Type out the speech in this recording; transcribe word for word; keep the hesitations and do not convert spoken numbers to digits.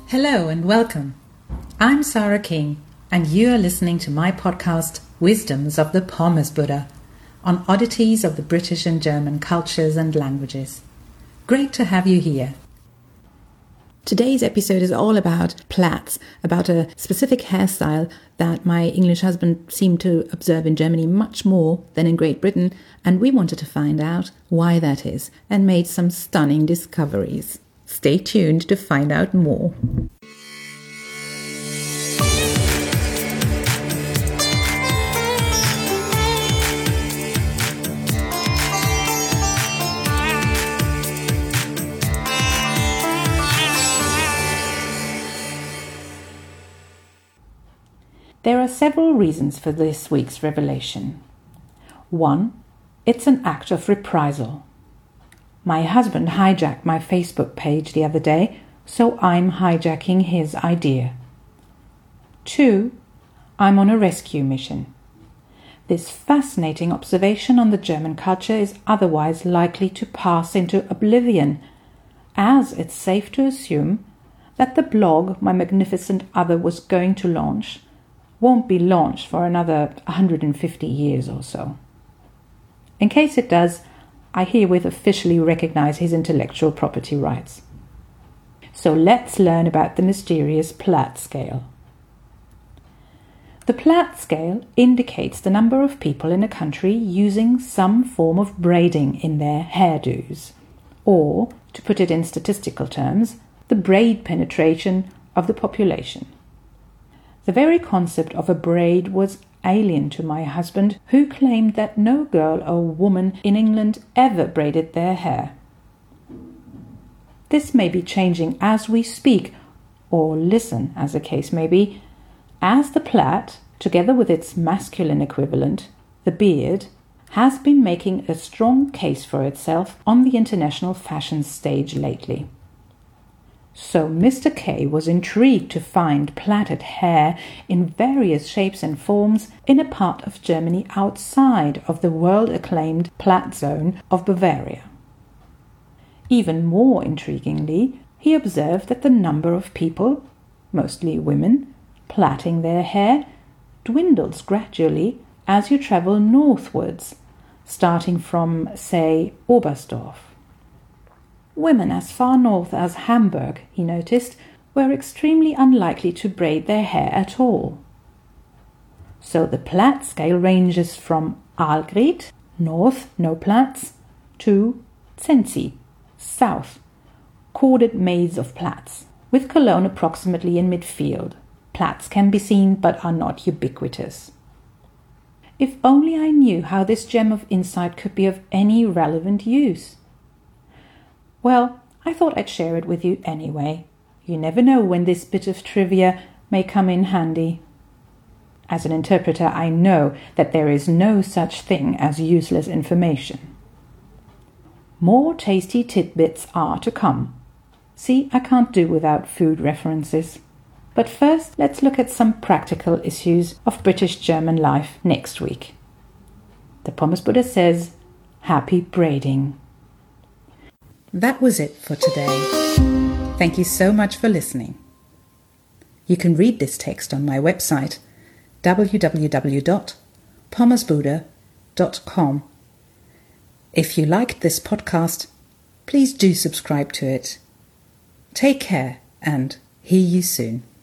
Hello and welcome. I'm Sarah King, and you are listening to my podcast, Wisdoms of the Pommes Buddha, on oddities of the British and German cultures and languages. Great to have you here. Today's episode is all about plaits, about a specific hairstyle that my English husband seemed to observe in Germany much more than in Great Britain, and we wanted to find out why that is and made some stunning discoveries. Stay tuned to find out more. There are several reasons for this week's revelation. One, it's an act of reprisal. My husband hijacked my Facebook page the other day, so I'm hijacking his idea. Two, I'm on a rescue mission. This fascinating observation on the German culture is otherwise likely to pass into oblivion, as it's safe to assume that the blog my magnificent other was going to launch won't be launched for another one hundred fifty years or so. In case it does, I herewith officially recognize his intellectual property rights. So let's learn about the mysterious Platt scale. The Platt scale indicates the number of people in a country using some form of braiding in their hairdos, or, to put it in statistical terms, the braid penetration of the population. The very concept of a braid was alien to my husband, who claimed that no girl or woman in England ever braided their hair. This may be changing as we speak, or listen, as the case may be, as the plait, together with its masculine equivalent, the beard, has been making a strong case for itself on the international fashion stage lately. So Mister K was intrigued to find plaited hair in various shapes and forms in a part of Germany outside of the world-acclaimed Platt zone of Bavaria. Even more intriguingly, he observed that the number of people, mostly women, plaiting their hair dwindles gradually as you travel northwards, starting from, say, Oberstdorf. Women as far north as Hamburg, he noticed, were extremely unlikely to braid their hair at all. So the Platt scale ranges from Aalgriet, north, no plaits, to Zenzi, south, corded maze of plaits, with Cologne approximately in midfield. Plaits can be seen but are not ubiquitous. If only I knew how this gem of insight could be of any relevant use. Well, I thought I'd share it with you anyway. You never know when this bit of trivia may come in handy. As an interpreter, I know that there is no such thing as useless information. More tasty tidbits are to come. See, I can't do without food references. But first, let's look at some practical issues of British-German life next week. The Pommes Buddha says, happy braiding. That was it for today. Thank you so much for listening. You can read this text on my website, w w w dot pommes buddha dot com. If you liked this podcast, please do subscribe to it. Take care and hear you soon.